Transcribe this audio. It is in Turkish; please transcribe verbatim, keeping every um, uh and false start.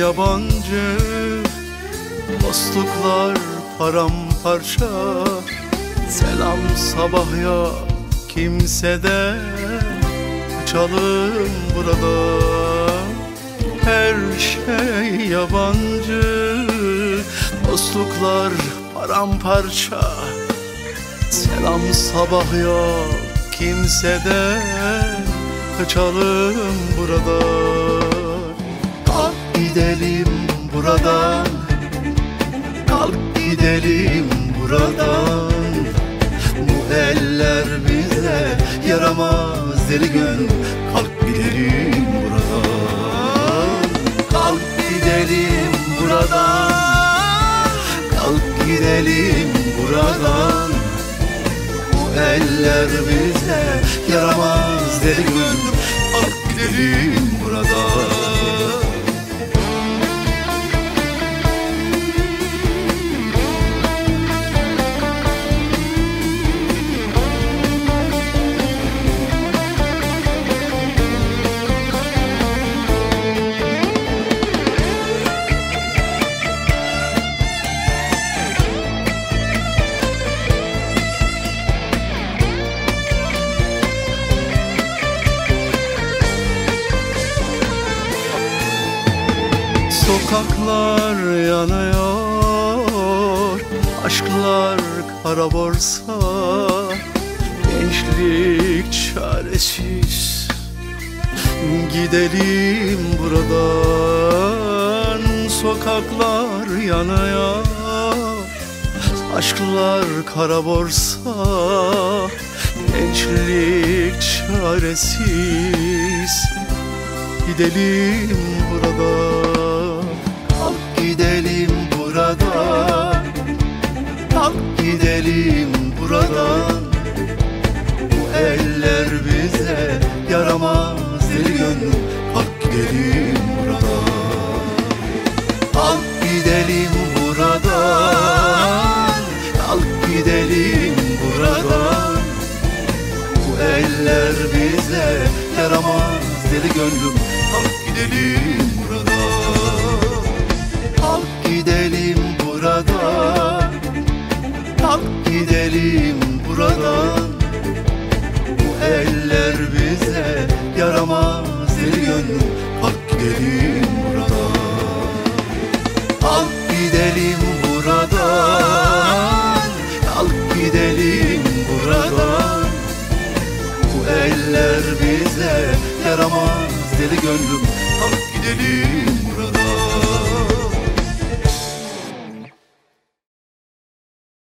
yabancı, dostluklar paramparça. Selam sabah ya kimsede, uçalım burada. Her şey yabancı, dostluklar paramparça. Selam sabah ya kimsede, kaçalım burada. Kalk gidelim buradan, kalk gidelim buradan. Bu eller bize yaramaz deli gönül, kalk gidelim buradan. Kalk gidelim buradan, kalk gidelim buradan. Bu eller bize yaramaz deli gönül, kalk gidelim buradan. Sokaklar yanıyor, aşklar kara borsa. Gençlik çaresiz, gidelim buradan. Sokaklar yanıyor, aşklar kara borsa. Gençlik çaresiz, gidelim buradan. Gidelim buradan, kalk gidelim buradan. Bu eller bize yaramaz deli gönül, kalk gidelim buradan. Kalk gidelim buradan, kalk gidelim buradan. Bu eller bize yaramaz deli gönlüm, kalk gidelim buradan. Kalk gidelim buradan, kalk gidelim buradan. Bu eller bize yaramaz deli gönlüm, kalk gidelim buradan. Kalk gidelim buradan, kalk gidelim buradan. Bu eller bize yaramaz deli gönlüm, kalk gidelim buradan.